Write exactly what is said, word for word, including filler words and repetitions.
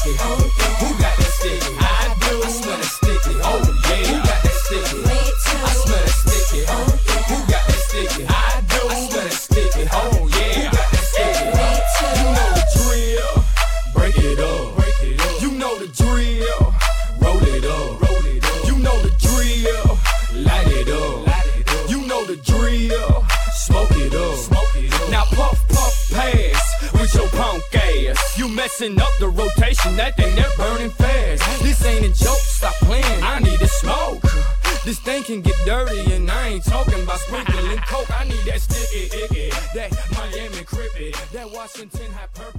sticky? Oh, yeah. Who got that sticky? I do. I smell that sticky. Oh yeah. Who got that sticky? I smell that sticky. Oh yeah. Who got that sticky? I do. I smell that sticky. Oh yeah. Who got that sticky? You know the drill. Break it up. Break it up. You know the drill. Roll it up. Roll it up. You know the drill. Light it up. Light it up. You know the drill. Smoke it up. Smoke it up. Now puff, puff, pass with your punk ass. You messing up the rotation, that thing they're burning fast. This ain't a joke, stop playing, I need to smoke. This thing can get dirty and I ain't talking about sprinkling coke. I need that sticky icky, that Miami crippy, that Washington hot purple.